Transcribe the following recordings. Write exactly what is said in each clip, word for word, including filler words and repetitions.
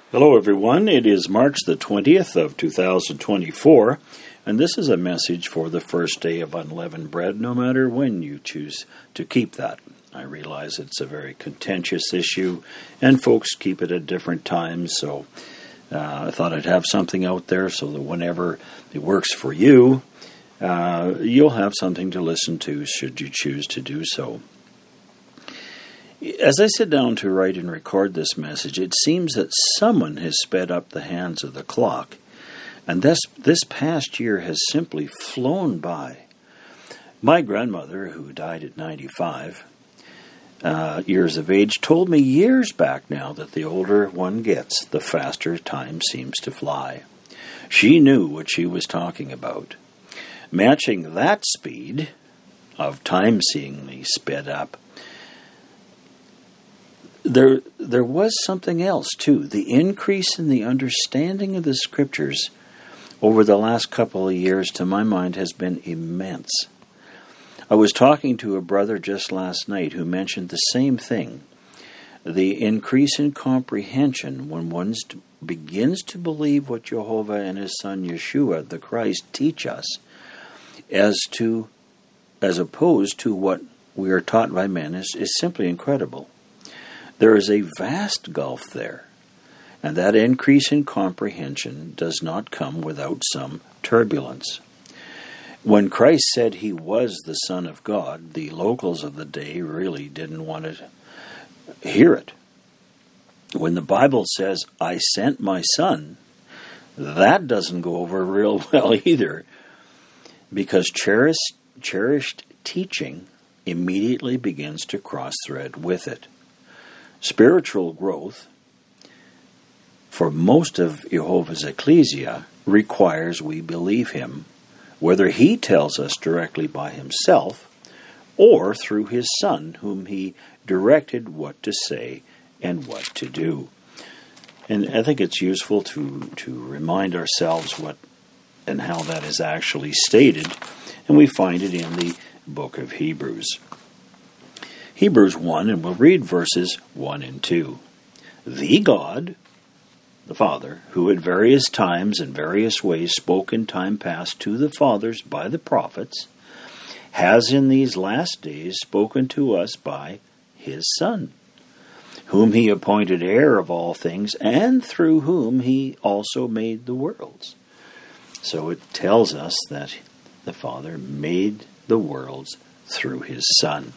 Hello everyone, it is March the twentieth of two thousand twenty-four, and this is a message for the first day of unleavened bread, no matter when you choose to keep that. I realize it's a very contentious issue, and folks keep it at different times, so uh, I thought I'd have something out there so that whenever it works for you, uh, you'll have something to listen to should you choose to do so. As I sit down to write and record this message, it seems that someone has sped up the hands of the clock, and this, this past year has simply flown by. My grandmother, who died at ninety-five uh, years of age, told me years back now that the older one gets, the faster time seems to fly. She knew what she was talking about. Matching that speed of time seemingly sped up, There there was something else, too. The increase in the understanding of the Scriptures over the last couple of years, to my mind, has been immense. I was talking to a brother just last night who mentioned the same thing. The increase in comprehension when one begins to believe what Jehovah and His Son Yeshua, the Christ, teach us, as to as opposed to what we are taught by men, is, is simply incredible. There is a vast gulf there, and that increase in comprehension does not come without some turbulence. When Christ said He was the Son of God, the locals of the day really didn't want to hear it. When the Bible says, "I sent my Son," that doesn't go over real well either, because cherished, cherished teaching immediately begins to cross-thread with it. Spiritual growth, for most of Jehovah's ecclesia, requires we believe Him, whether He tells us directly by Himself or through His Son, whom He directed what to say and what to do. And I think it's useful to, to remind ourselves what and how that is actually stated, and we find it in the book of Hebrews. Hebrews one, and we'll read verses one and two. The God, the Father, who at various times and various ways spoke in time past to the fathers by the prophets, has in these last days spoken to us by His Son, whom He appointed heir of all things, and through whom He also made the worlds. So it tells us that the Father made the worlds through His Son.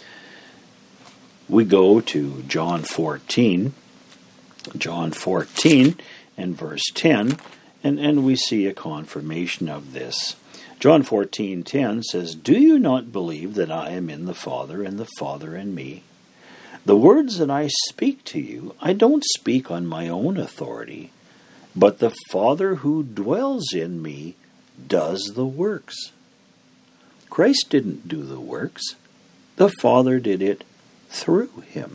We go to John fourteen, John fourteen and verse ten, and, and we see a confirmation of this. John fourteen ten says, "Do you not believe that I am in the Father, and the Father in me? The words that I speak to you, I don't speak on my own authority, but the Father who dwells in me does the works." Christ didn't do the works. The Father did it through Him.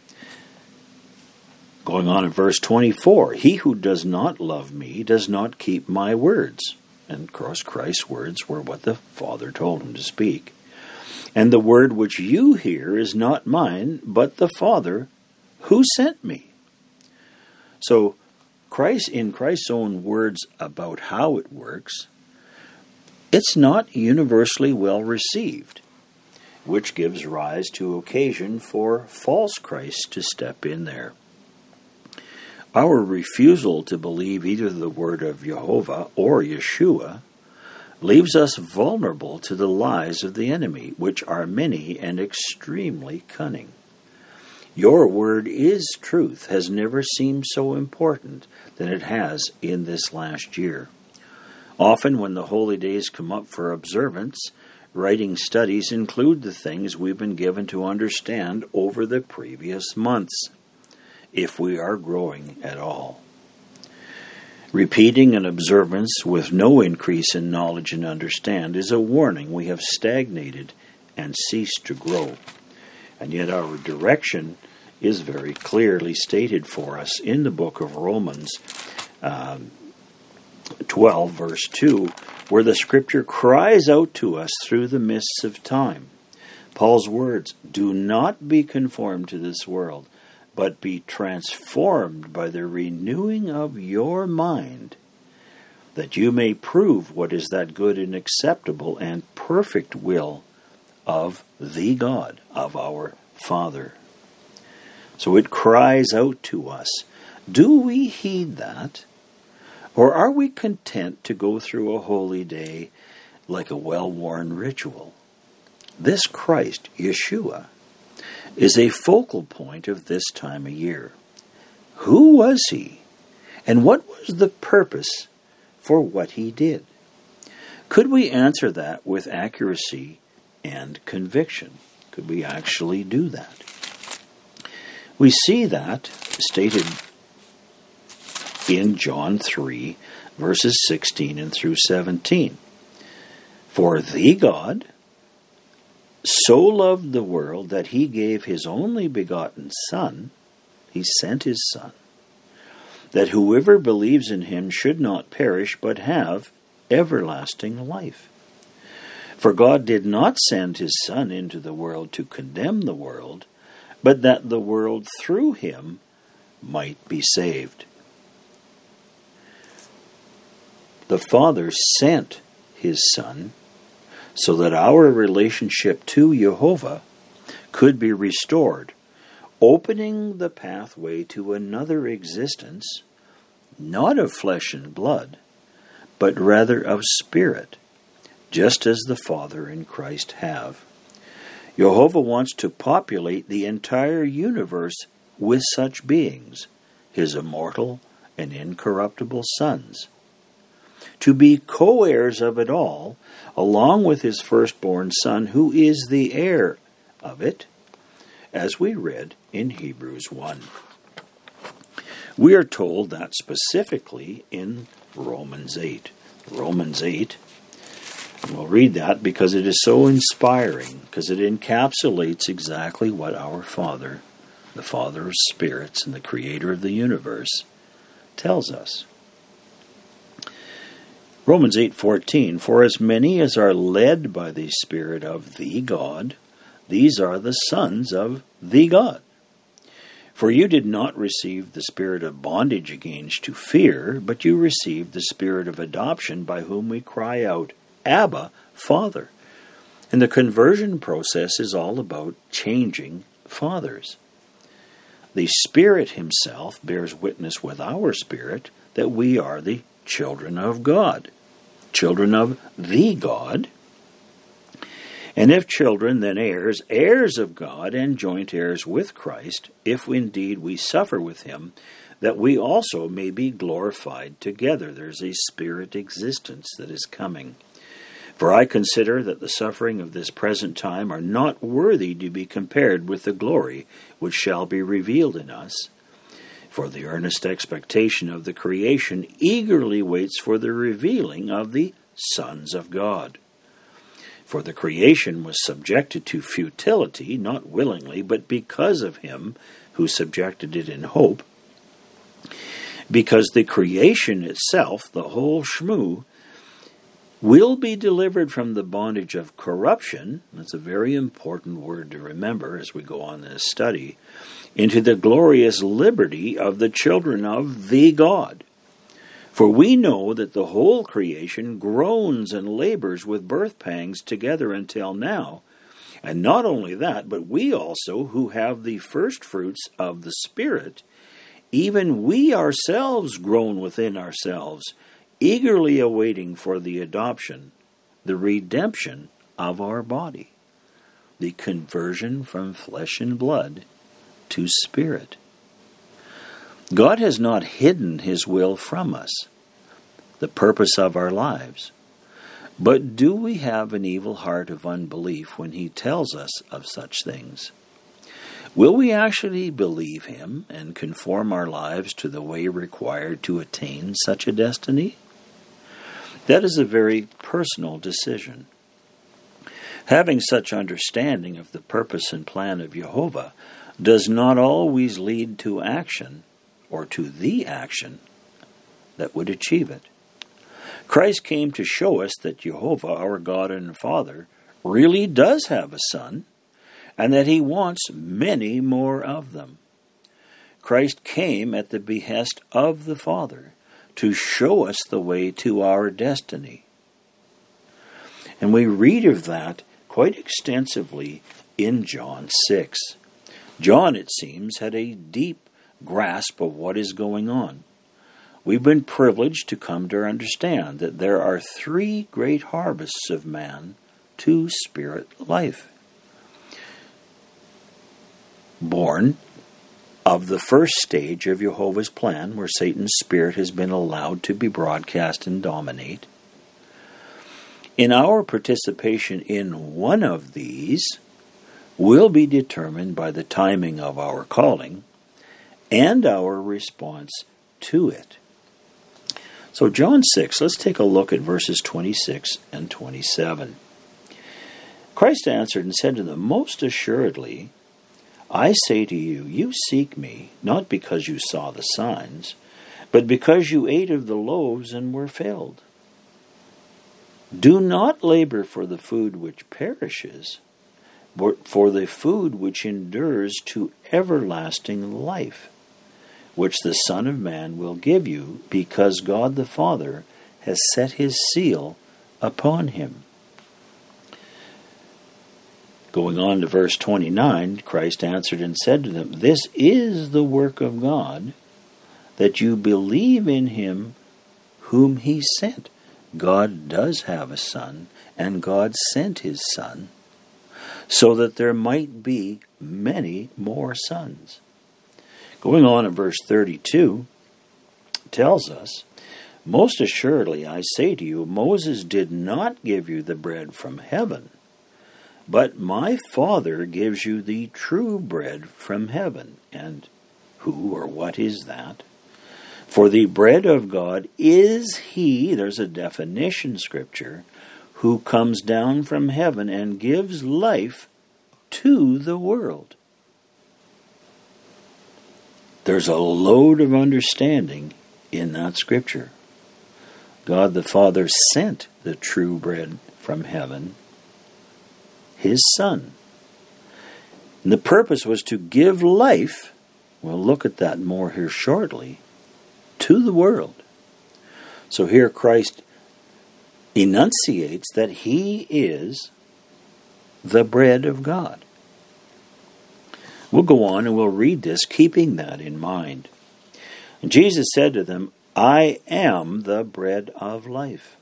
Going on in verse twenty-four, "He who does not love me does not keep my words." And of course, Christ's words were what the Father told Him to speak. "And the word which you hear is not mine, but the Father who sent me." So, Christ, in Christ's own words about how it works, it's not universally well received, which gives rise to occasion for false Christs to step in there. Our refusal to believe either the word of Jehovah or Yeshua leaves us vulnerable to the lies of the enemy, which are many and extremely cunning. Your word is truth has never seemed so important than it has in this last year. Often when the holy days come up for observance, writing studies include the things we've been given to understand over the previous months, if we are growing at all. Repeating an observance with no increase in knowledge and understand is a warning we have stagnated and ceased to grow. And yet our direction is very clearly stated for us in the book of Romans um, twelve, verse two, where the Scripture cries out to us through the mists of time. Paul's words, "Do not be conformed to this world, but be transformed by the renewing of your mind, that you may prove what is that good and acceptable and perfect will of the God, of our Father. So it cries out to us. Do we heed that? Or are we content to go through a holy day like a well-worn ritual? This Christ, Yeshua, is a focal point of this time of year. Who was he? And what was the purpose for what he did? Could we answer that with accuracy and conviction? Could we actually do that? We see that stated in John three, verses sixteen and through seventeen. For the God so loved the world that he gave his only begotten Son, he sent his Son, that whoever believes in him should not perish but have everlasting life. For God did not send his Son into the world to condemn the world, but that the world through him might be saved. The Father sent his Son so that our relationship to Jehovah could be restored, opening the pathway to another existence, not of flesh and blood, but rather of spirit, just as the Father and Christ have. Jehovah wants to populate the entire universe with such beings, his immortal and incorruptible sons, to be co-heirs of it all, along with his firstborn Son, who is the heir of it, as we read in Hebrews one. We are told that specifically in Romans eight. Romans eight, and we'll read that because it is so inspiring, because it encapsulates exactly what our Father, the Father of spirits and the Creator of the universe, tells us. Romans eight fourteen, for as many as are led by the Spirit of the God, these are the sons of the God. For you did not receive the spirit of bondage again to fear, but you received the spirit of adoption, by whom we cry out, Abba, Father. And the conversion process is all about changing fathers. The Spirit himself bears witness with our spirit that we are the children of God, children of the God. And if children, then heirs, heirs of God, and joint heirs with Christ, if indeed we suffer with him, that we also may be glorified together. There's a spirit existence that is coming. For I consider that the suffering of this present time are not worthy to be compared with the glory which shall be revealed in us. For the earnest expectation of the creation eagerly waits for the revealing of the sons of God. For the creation was subjected to futility, not willingly, but because of him who subjected it in hope. Because the creation itself, the whole shmoo, will be delivered from the bondage of corruption, that's a very important word to remember as we go on this study, into the glorious liberty of the children of the God. For we know that the whole creation groans and labors with birth pangs together until now. And not only that, but we also, who have the first fruits of the Spirit, even we ourselves groan within ourselves, eagerly awaiting for the adoption, the redemption of our body, the conversion from flesh and blood to spirit. God has not hidden his will from us, the purpose of our lives. But do we have an evil heart of unbelief when he tells us of such things? Will we actually believe him and conform our lives to the way required to attain such a destiny? That is a very personal decision. Having such understanding of the purpose and plan of Jehovah does not always lead to action, or to the action that would achieve it. Christ came to show us that Jehovah, our God and Father, really does have a Son, and that he wants many more of them. Christ came at the behest of the Father to show us the way to our destiny. And we read of that quite extensively in John six. John, it seems, had a deep grasp of what is going on. We've been privileged to come to understand that there are three great harvests of man to spirit life. Born of the first stage of Jehovah's plan, where Satan's spirit has been allowed to be broadcast and dominate. In our participation in one of these will be determined by the timing of our calling and our response to it. So John six, let's take a look at verses twenty-six and twenty-seven. Christ answered and said to them, "Most assuredly, I say to you, you seek me, not because you saw the signs, but because you ate of the loaves and were filled. Do not labor for the food which perishes, but for the food which endures to everlasting life, which the Son of Man will give you, because God the Father has set his seal upon him." Going on to verse twenty-nine, Christ answered and said to them, "This is the work of God, that you believe in him whom he sent." God does have a son, and God sent his son, so that there might be many more sons. Going on in verse thirty-two, tells us, "Most assuredly I say to you, Moses did not give you the bread from heaven, but my Father gives you the true bread from heaven." And who or what is that? "For the bread of God is he," there's a definition scripture, "who comes down from heaven and gives life to the world." There's a load of understanding in that scripture. God the Father sent the true bread from heaven, his Son. And the purpose was to give life, we'll look at that more here shortly, to the world. So here Christ enunciates that he is the bread of God. We'll go on and we'll read this, keeping that in mind. And Jesus said to them, "I am the bread of life.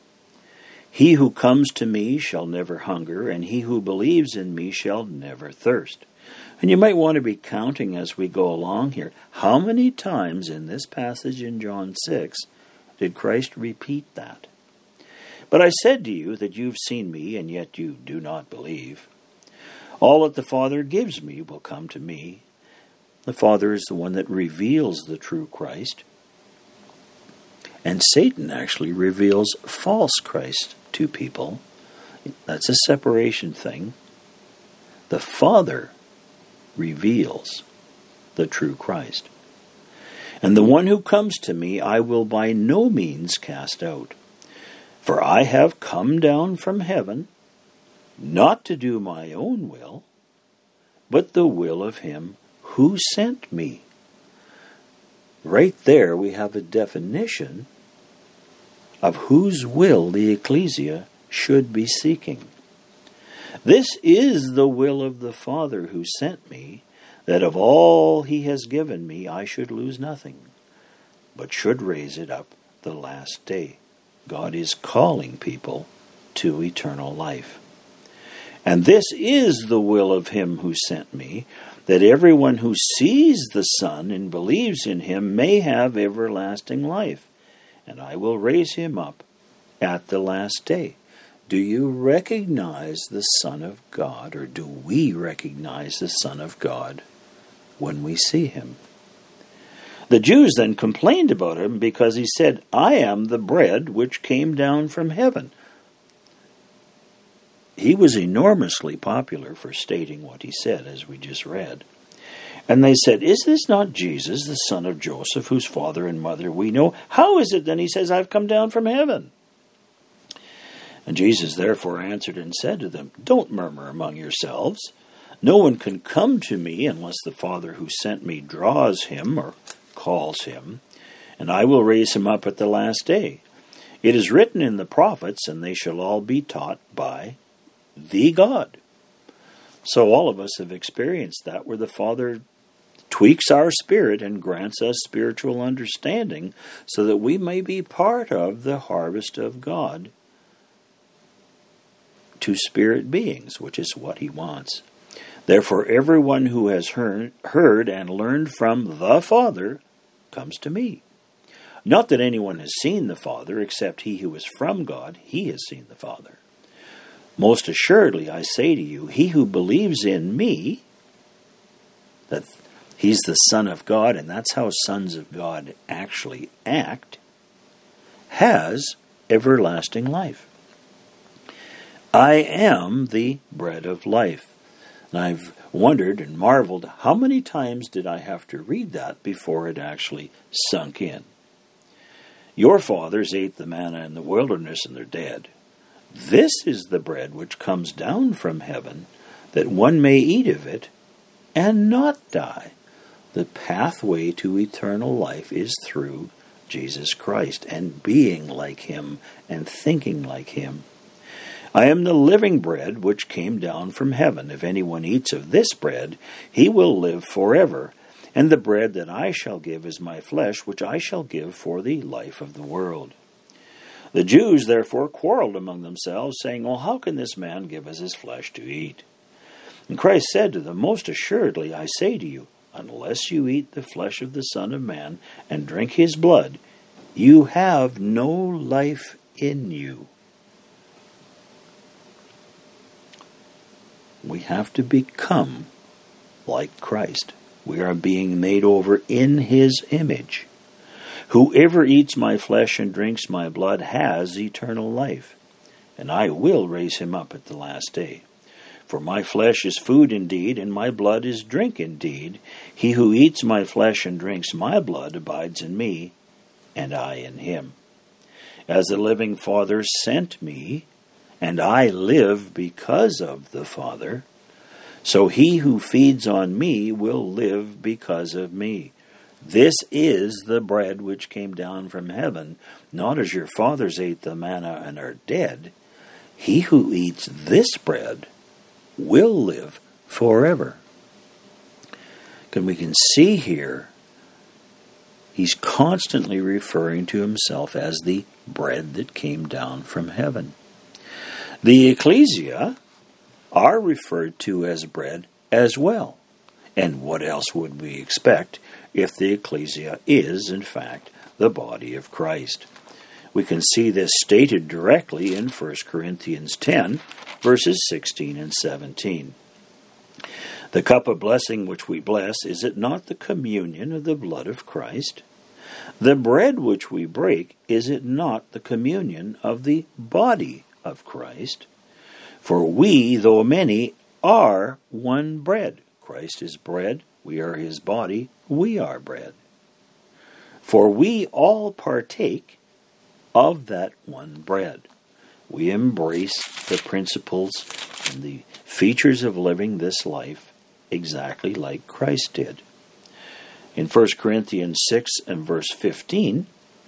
He who comes to me shall never hunger, and he who believes in me shall never thirst." And you might want to be counting as we go along here. How many times in this passage in John six did Christ repeat that? "But I said to you that you've seen me, and yet you do not believe. All that the Father gives me will come to me." The Father is the one that reveals the true Christ. And Satan actually reveals false Christ to people. That's a separation thing. The Father reveals the true Christ. "And the one who comes to me I will by no means cast out. For I have come down from heaven, not to do my own will, but the will of him who sent me." Right there we have a definition of whose will the ecclesia should be seeking. "This is the will of the Father who sent me, that of all he has given me I should lose nothing, but should raise it up the last day." God is calling people to eternal life. "And this is the will of him who sent me, that everyone who sees the Son and believes in him may have everlasting life, and I will raise him up at the last day." Do you recognize the Son of God, or do we recognize the Son of God when we see him? The Jews then complained about him because he said, "I am the bread which came down from heaven." He was enormously popular for stating what he said, as we just read. And they said, "Is this not Jesus, the son of Joseph, whose father and mother we know? How is it then he says, 'I've come down from heaven'?" And Jesus therefore answered and said to them, "Don't murmur among yourselves. No one can come to me unless the Father who sent me draws him or calls him, and I will raise him up at the last day. It is written in the prophets, and they shall all be taught by the God. So all of us have experienced that, where the Father tweaks our spirit and grants us spiritual understanding so that we may be part of the harvest of God to spirit beings, which is what he wants. Therefore, everyone who has heard, heard and learned from the Father comes to me. Not that anyone has seen the Father, except he who is from God, he has seen the Father. Most assuredly, I say to you, he who believes in me, that he's the Son of God, and that's how sons of God actually act, has everlasting life. I am the bread of life. And I've wondered and marveled, how many times did I have to read that before it actually sunk in? Your fathers ate the manna in the wilderness, and they're dead. This is the bread which comes down from heaven, that one may eat of it and not die. The pathway to eternal life is through Jesus Christ, and being like him and thinking like him. I am the living bread which came down from heaven. If anyone eats of this bread, he will live forever. And the bread that I shall give is my flesh, which I shall give for the life of the world. The Jews therefore quarreled among themselves, saying, Well, how can this man give us his flesh to eat? And Christ said to them, Most assuredly I say to you, unless you eat the flesh of the Son of Man and drink his blood, you have no life in you. We have to become like Christ. We are being made over in his image. Whoever eats my flesh and drinks my blood has eternal life, and I will raise him up at the last day. For my flesh is food indeed, and my blood is drink indeed. He who eats my flesh and drinks my blood abides in me, and I in him. As the living Father sent me, and I live because of the Father, so he who feeds on me will live because of me. This is the bread which came down from heaven, not as your fathers ate the manna and are dead. He who eats this bread will live forever. And we can see here, he's constantly referring to himself as the bread that came down from heaven. The ecclesia are referred to as bread as well. And what else would we expect if the ecclesia is, in fact, the body of Christ? We can see this stated directly in First Corinthians ten, verses sixteen and seventeen. The cup of blessing which we bless, is it not the communion of the blood of Christ? The bread which we break, is it not the communion of the body of Christ? For we, though many, are one bread. Christ is bread, we are his body, we are bread. For we all partake of that one bread. We embrace the principles and the features of living this life exactly like Christ did. In First Corinthians six and verse fifteen,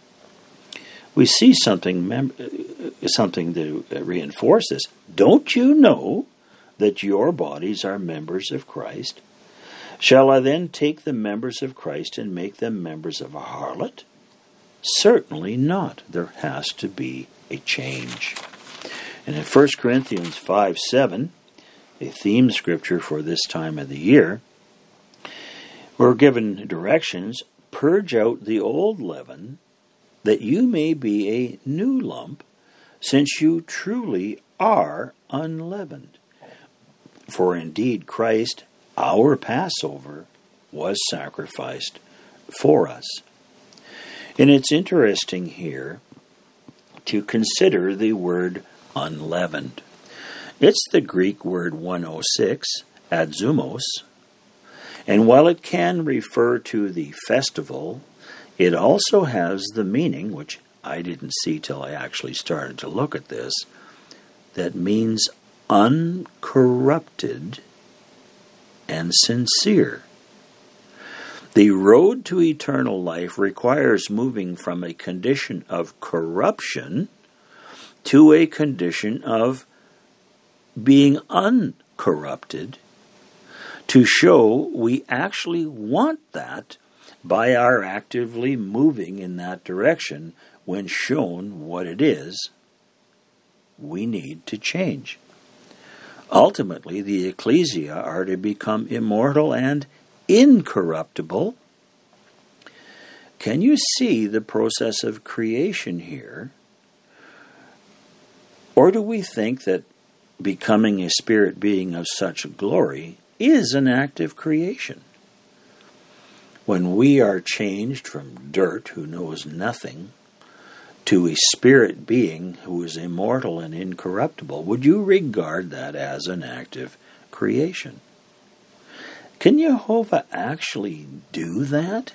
we see something mem- something to reinforce this. Don't you know that your bodies are members of Christ? Shall I then take the members of Christ and make them members of a harlot? Certainly not. There has to be a change. And in First Corinthians five seven, a theme scripture for this time of the year, we're given directions, purge out the old leaven, that you may be a new lump, since you truly are unleavened. For indeed Christ, our Passover, was sacrificed for us. And it's interesting here to consider the word unleavened. It's the Greek word one oh six, adzumos, and while it can refer to the festival, it also has the meaning, which I didn't see till I actually started to look at this, that means uncorrupted and sincere. The road to eternal life requires moving from a condition of corruption to a condition of being uncorrupted, to show we actually want that by our actively moving in that direction when shown what it is we need to change. Ultimately, the ecclesia are to become immortal and incorruptible. Can you see the process of creation here? Or do we think that becoming a spirit being of such glory is an act of creation? When we are changed from dirt, who knows nothing, to a spirit being who is immortal and incorruptible, would you regard that as an act of creation? Can Jehovah actually do that?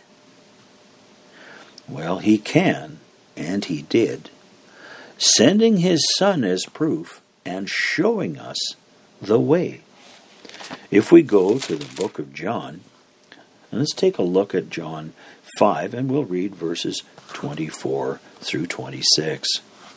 Well, he can, and he did, sending his Son as proof and showing us the way. If we go to the book of John, and let's take a look at John five, and we'll read verses twenty-four through twenty-six.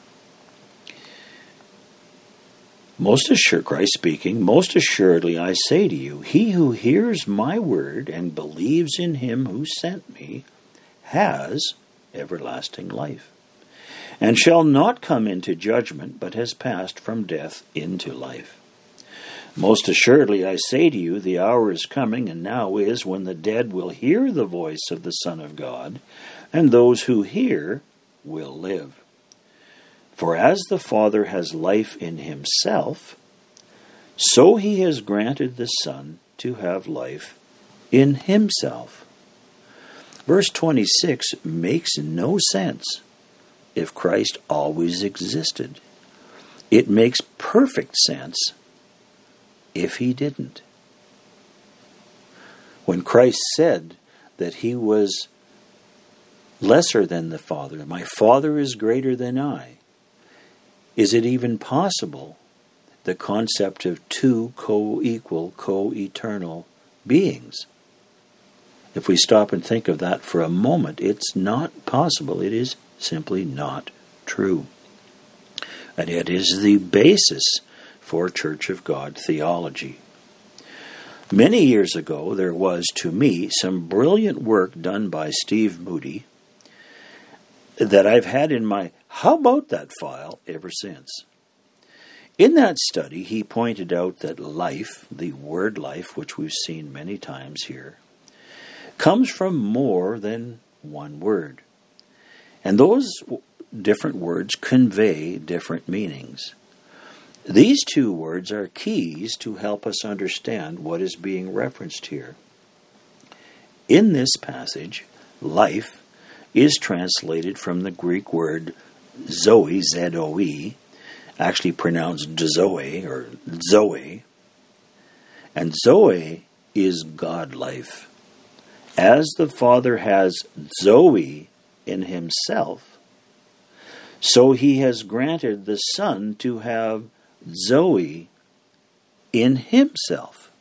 Most assured, Christ speaking, most assuredly I say to you, he who hears my word and believes in him who sent me has everlasting life, and shall not come into judgment, but has passed from death into life. Most assuredly I say to you, the hour is coming, and now is, when the dead will hear the voice of the Son of God, and those who hear will live. For as the Father has life in himself, so he has granted the Son to have life in himself. Verse twenty-six makes no sense if Christ always existed. It makes perfect sense if he didn't. When Christ said that he was lesser than the Father, my Father is greater than I, is it even possible the concept of two co-equal, co-eternal beings? If we stop and think of that for a moment, it's not possible. It is simply not true. And it is the basis for Church of God theology. Many years ago, there was, to me, some brilliant work done by Steve Moody that I've had in my "How about that" file ever since. In that study, he pointed out that life, the word life, which we've seen many times here, comes from more than one word. And those different words convey different meanings. These two words are keys to help us understand what is being referenced here. In this passage, life is translated from the Greek word zoe, Z O E, actually pronounced zoe or zoe. And zoe is God life. As the Father has zoe in himself, so he has granted the Son to have zoe in himself.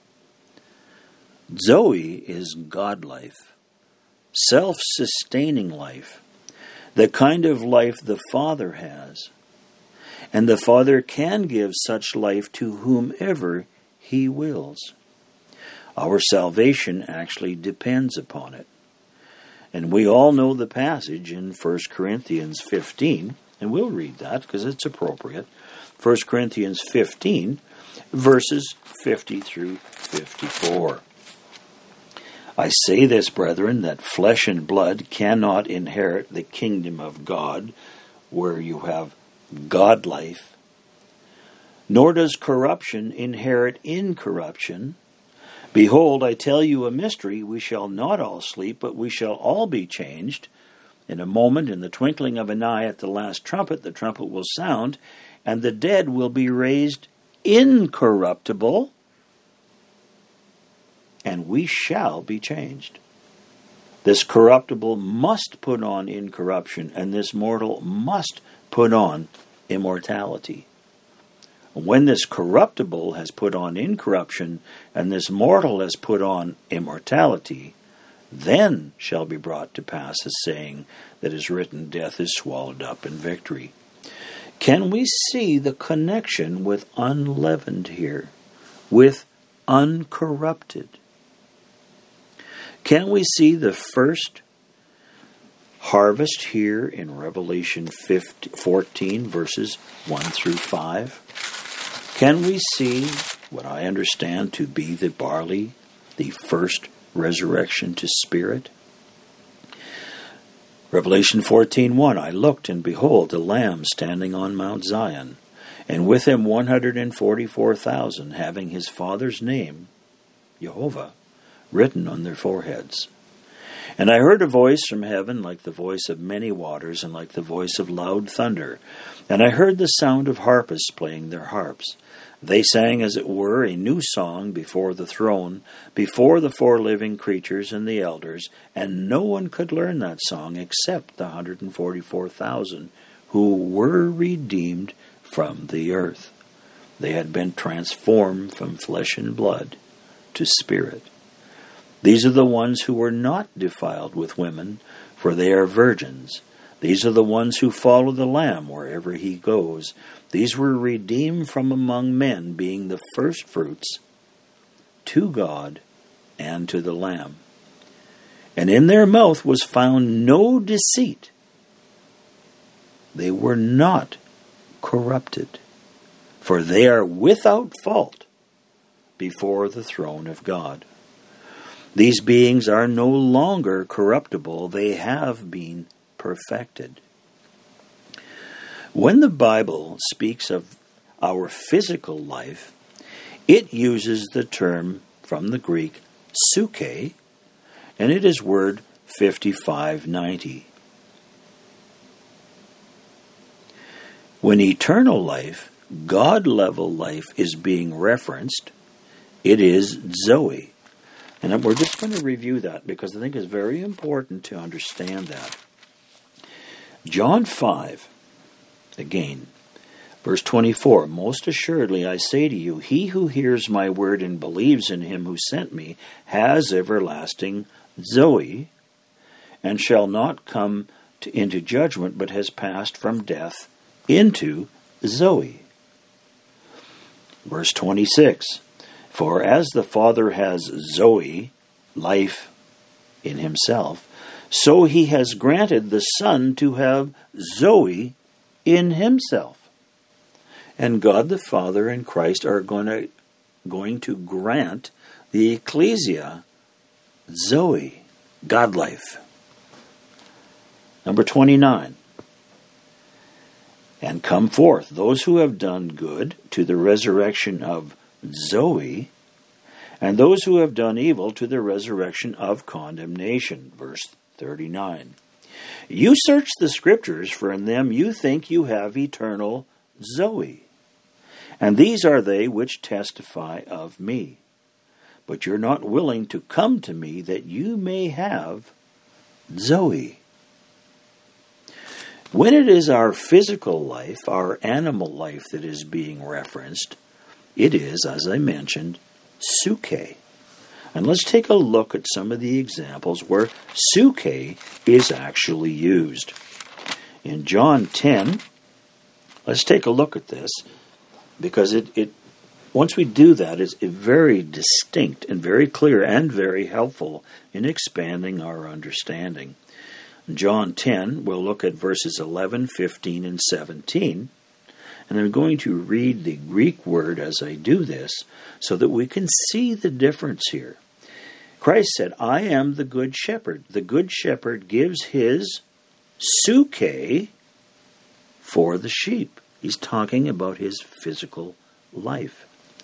Zoe is God life, self-sustaining life, the kind of life the Father has. And the Father can give such life to whomever he wills. Our salvation actually depends upon it. And we all know the passage in First Corinthians fifteen, and we'll read that because it's appropriate. First Corinthians fifteen, verses fifty through fifty-four. I say this, brethren, that flesh and blood cannot inherit the kingdom of God, where you have God life, nor does corruption inherit incorruption. Behold, I tell you a mystery, we shall not all sleep, but we shall all be changed. In a moment, in the twinkling of an eye, at the last trumpet, the trumpet will sound, and the dead will be raised incorruptible, and we shall be changed. This corruptible must put on incorruption, and this mortal must put on immortality. When this corruptible has put on incorruption, and this mortal has put on immortality, then shall be brought to pass the saying that is written, death is swallowed up in victory. Can we see the connection with unleavened here, with uncorrupted? Can we see the first harvest here in Revelation fourteen, verses one through five? Can we see what I understand to be the barley, the first resurrection to spirit? Revelation fourteen one, I looked, and behold, a Lamb standing on Mount Zion, and with him one hundred forty-four thousand, having his Father's name, Jehovah, written on their foreheads. And I heard a voice from heaven like the voice of many waters, and like the voice of loud thunder. And I heard the sound of harpists playing their harps. They sang, as it were, a new song before the throne, before the four living creatures and the elders, and no one could learn that song except the one hundred forty-four thousand who were redeemed from the earth. They had been transformed from flesh and blood to spirit. These are the ones who were not defiled with women, for they are virgins. These are the ones who follow the Lamb wherever he goes. These were redeemed from among men, being the firstfruits to God and to the Lamb. And in their mouth was found no deceit. They were not corrupted, for they are without fault before the throne of God. These beings are no longer corruptible. They have been perfected. When the Bible speaks of our physical life, it uses the term from the Greek suke, and it is word fifty-five ninety. When eternal life, God-level life, is being referenced, it is Zoe. And we're just going to review that because I think it's very important to understand that. John five, again, verse twenty-four, most assuredly I say to you, he who hears my word and believes in him who sent me has everlasting Zoe, and shall not come to, into judgment, but has passed from death into Zoe. Verse twenty-six, for as the Father has Zoe, life in himself, so he has granted the Son to have Zoe in himself. And God the Father and Christ are going to, going to grant the ecclesia Zoe, God life. Number twenty-nine. And come forth those who have done good to the resurrection of Zoe, and those who have done evil to the resurrection of condemnation. Verse thirty-nine. You search the Scriptures, for in them you think you have eternal Zoe. And these are they which testify of me. But you're not willing to come to me that you may have Zoe. When it is our physical life, our animal life that is being referenced, it is, as I mentioned, suke. And let's take a look at some of the examples where suke is actually used. In John ten, let's take a look at this, because it, it once we do that, it's very distinct and very clear and very helpful in expanding our understanding. In John ten, we'll look at verses eleven, fifteen, and seventeen. And I'm going to read the Greek word as I do this so that we can see the difference here. Christ said, I am the good shepherd. The good shepherd gives his suke for the sheep. He's talking about his physical life.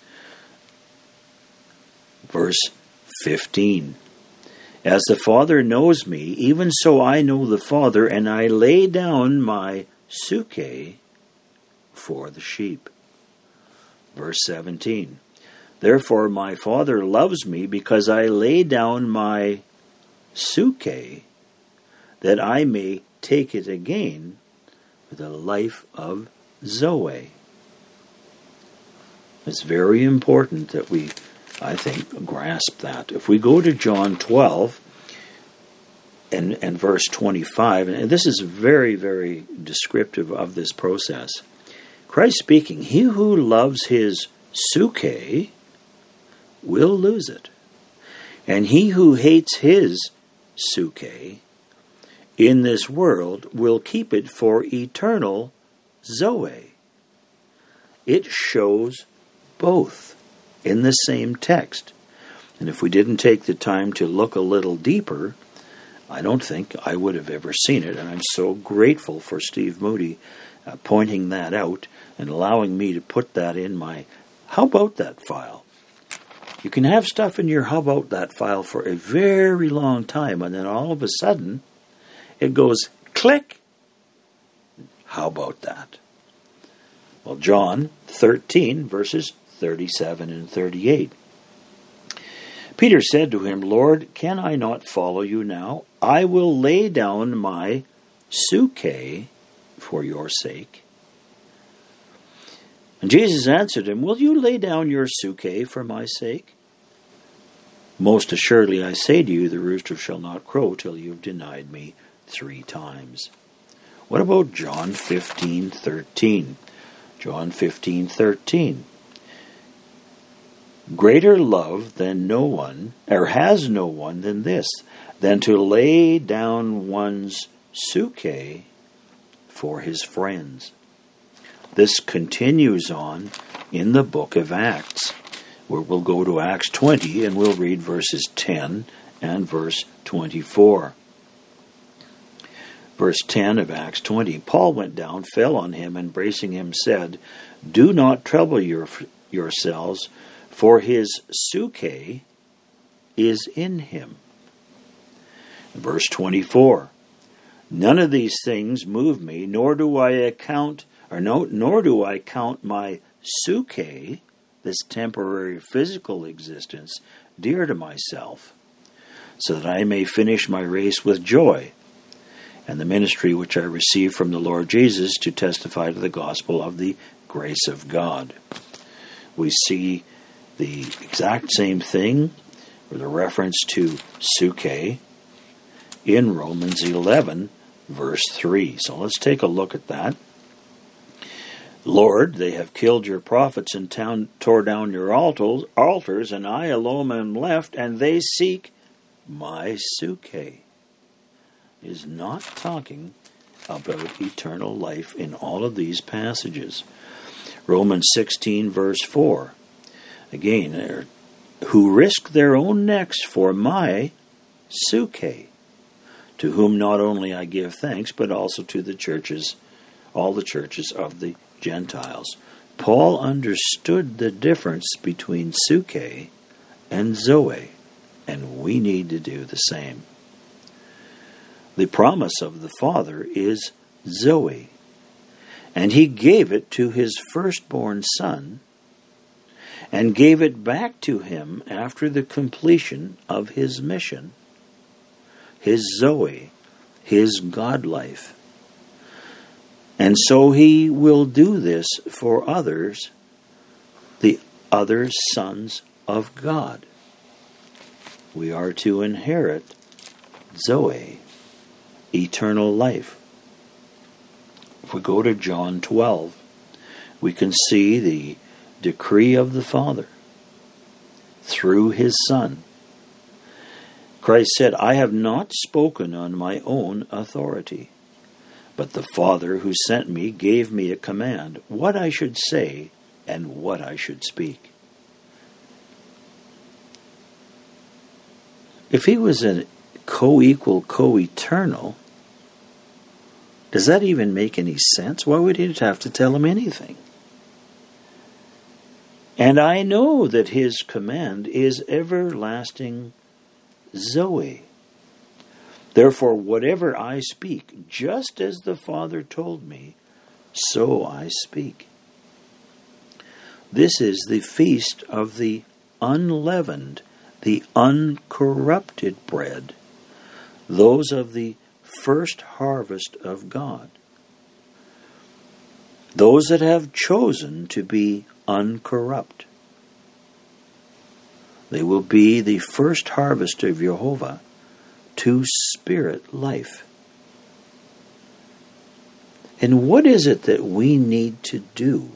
Verse fifteen. As the Father knows me, even so I know the Father, and I lay down my suke for the sheep. Verse seventeen. Therefore my Father loves me, because I lay down my suke, that I may take it again with a life of Zoe. It's very important that we, I think, grasp that. If we go to John twelve and, and verse twenty-five, and this is very, very descriptive of this process. Christ speaking, he who loves his psuche will lose it. And he who hates his psuche in this world will keep it for eternal zoe. It shows both in the same text. And if we didn't take the time to look a little deeper, I don't think I would have ever seen it. And I'm so grateful for Steve Moody uh, pointing that out and allowing me to put that in my How About That file. You can have stuff in your How About That file for a very long time, and then all of a sudden it goes click. How about that? Well, John thirteen, verses thirty-seven and thirty-eight. Peter said to him, Lord, can I not follow you now? I will lay down my psuche for your sake. And Jesus answered him, will you lay down your psuche for my sake? Most assuredly I say to you, the rooster shall not crow till you have denied me three times. What about John fifteen thirteen? John fifteen thirteen. Greater love than no one, or has no one than this, than to lay down one's psuche for his friends. This continues on in the book of Acts, where we'll go to Acts twenty and we'll read verses ten and verse twenty-four. Verse ten of Acts twenty, Paul went down, fell on him, embracing him, said, do not trouble your, yourselves, for his psuche is in him. Verse twenty-four, none of these things move me, nor do I account, or no, nor do I count my psuche, this temporary physical existence, dear to myself, so that I may finish my race with joy, and the ministry which I received from the Lord Jesus to testify to the gospel of the grace of God. We see the exact same thing, with a reference to psuche, in Romans eleven, verse three. So let's take a look at that. Lord, they have killed your prophets and town, tore down your altars, altars, and I alone am left, and they seek my psuche. Is not talking about eternal life in all of these passages. Romans sixteen, verse four. Again, who risk their own necks for my psuche, to whom not only I give thanks, but also to the churches, all the churches of the Gentiles. Paul understood the difference between psuche and zoe, and we need to do the same. The promise of the Father is zoe, and he gave it to his firstborn son, and gave it back to him after the completion of his mission, his zoe, his God life. And so he will do this for others, the other sons of God. We are to inherit zoe, eternal life. If we go to John twelve, we can see the decree of the Father through his Son. Christ said, I have not spoken on my own authority, but the Father who sent me gave me a command, what I should say and what I should speak. If he was a co-equal, co-eternal, does that even make any sense? Why would he have to tell him anything? And I know that his command is everlasting zoe. Therefore, whatever I speak, just as the Father told me, so I speak. This is the feast of the unleavened, the uncorrupted bread, those of the first harvest of God, those that have chosen to be uncorrupt. They will be the first harvest of Jehovah to spirit life. And what is it that we need to do,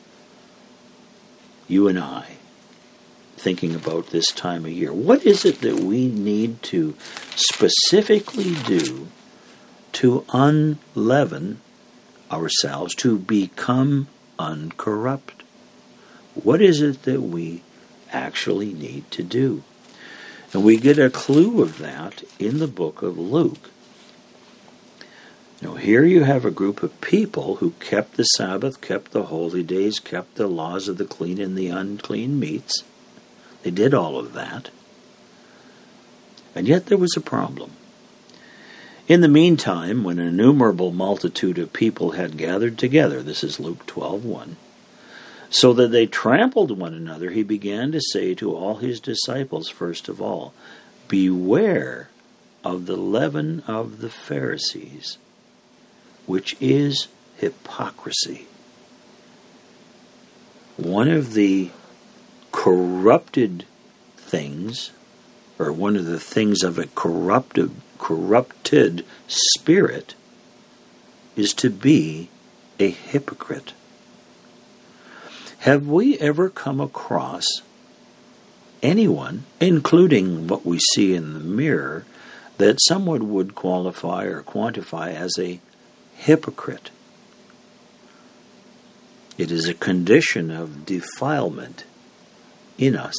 you and I, thinking about this time of year? What is it that we need to specifically do to unleaven ourselves, to become uncorrupt? What is it that we actually need to do? And we get a clue of that in the book of Luke. Now, here you have a group of people who kept the Sabbath, kept the holy days, kept the laws of the clean and the unclean meats. They did all of that. And yet there was a problem. In the meantime, when an innumerable multitude of people had gathered together, this is Luke twelve one, so that they trampled one another, he began to say to all his disciples, first of all, beware of the leaven of the Pharisees, which is hypocrisy. One of the corrupted things, or one of the things of a corrupted, corrupted spirit, is to be a hypocrite. Have we ever come across anyone, including what we see in the mirror, that someone would qualify or quantify as a hypocrite? It is a condition of defilement in us.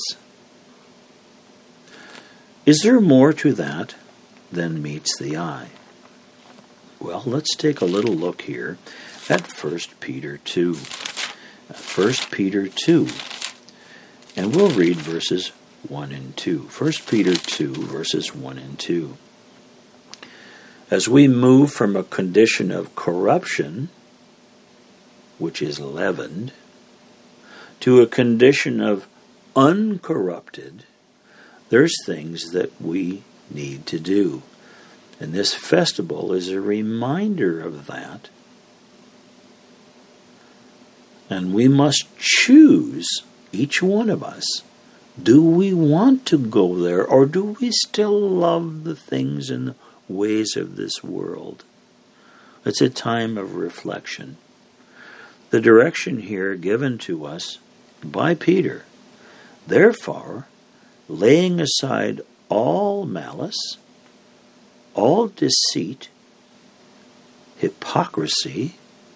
Is there more to that than meets the eye? Well, let's take a little look here at First Peter two. First Peter two. And we'll read verses one and two. First Peter two, verses one and two. As we move from a condition of corruption, which is leavened, to a condition of uncorrupted, there's things that we need to do. And this festival is a reminder of that. And we must choose, each one of us, do we want to go there, or do we still love the things and the ways of this world? It's a time of reflection. The direction here given to us by Peter, therefore, laying aside all malice, all deceit, hypocrisy,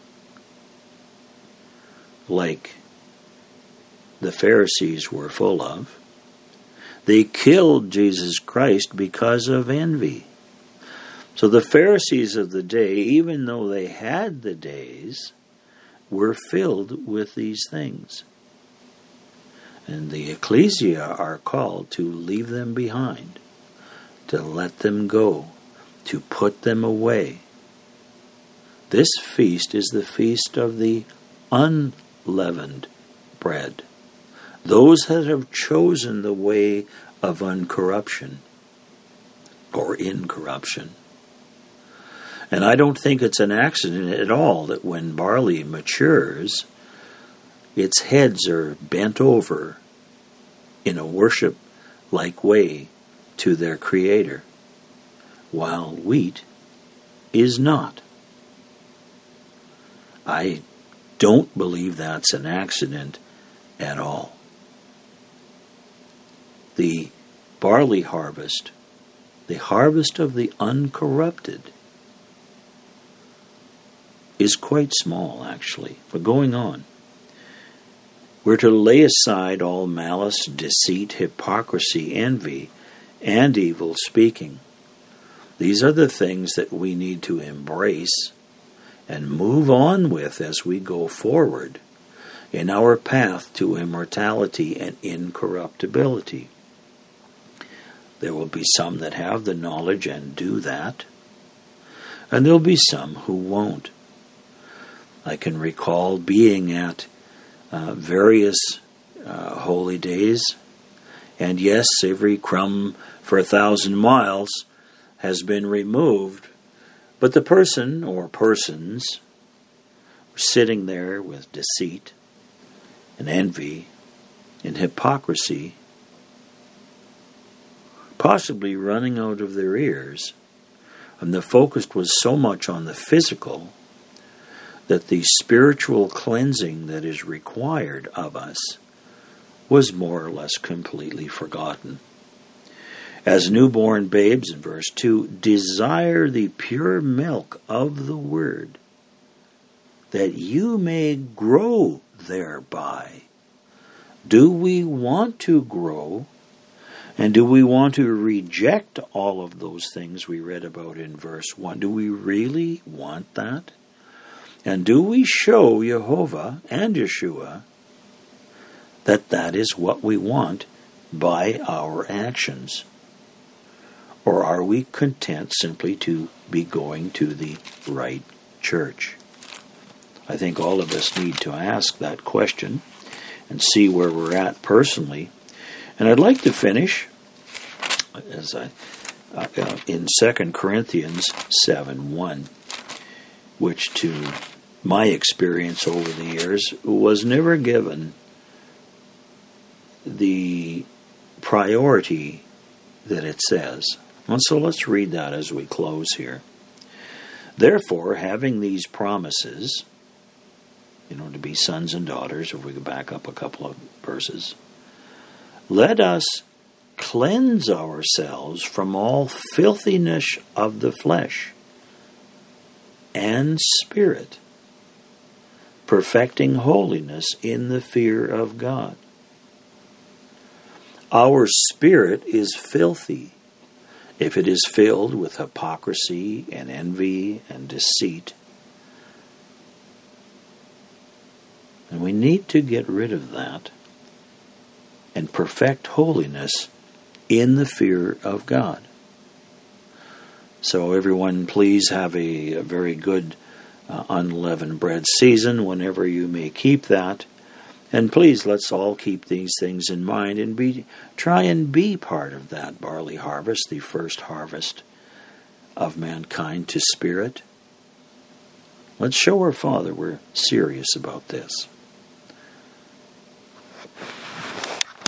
like the Pharisees were full of. They killed Jesus Christ because of envy. So the Pharisees of the day, even though they had the days, were filled with these things. And the ecclesia are called to leave them behind, to let them go, to put them away. This feast is the feast of the unleavened bread. Those that have chosen the way of uncorruption or incorruption. And I don't think it's an accident at all that when barley matures, its heads are bent over in a worship-like way to their Creator, while wheat is not. I don't believe that's an accident at all. The barley harvest, the harvest of the uncorrupted, is quite small, actually. But going on, we're to lay aside all malice, deceit, hypocrisy, envy, and evil speaking. These are the things that we need to embrace and move on with as we go forward in our path to immortality and incorruptibility. There will be some that have the knowledge and do that, and there'll be some who won't. I can recall being at uh, various uh, holy days, and yes, every crumb for a thousand miles has been removed, but the person or persons were sitting there with deceit, and envy and hypocrisy, possibly running out of their ears, and the focus was so much on the physical that the spiritual cleansing that is required of us was more or less completely forgotten. As newborn babes, in verse two, desire the pure milk of the word, that you may grow thereby. Do we want to grow? And do we want to reject all of those things we read about in verse one? Do we really want that? And do we show Jehovah and Yeshua that that is what we want by our actions? Or are we content simply to be going to the right church? I think all of us need to ask that question and see where we're at personally. And I'd like to finish as I, uh, uh, in Second Corinthians seven one, which to my experience over the years was never given the priority that it says. And so let's read that as we close here. Therefore, having these promises, you know, to be sons and daughters, if we could back up a couple of verses, let us cleanse ourselves from all filthiness of the flesh and spirit, perfecting holiness in the fear of God. Our spirit is filthy if it is filled with hypocrisy and envy and deceit. And we need to get rid of that and perfect holiness in the fear of God. So everyone, please have a, a very good uh, unleavened bread season whenever you may keep that. And please, let's all keep these things in mind and be try and be part of that barley harvest, the first harvest of mankind to spirit. Let's show our Father we're serious about this.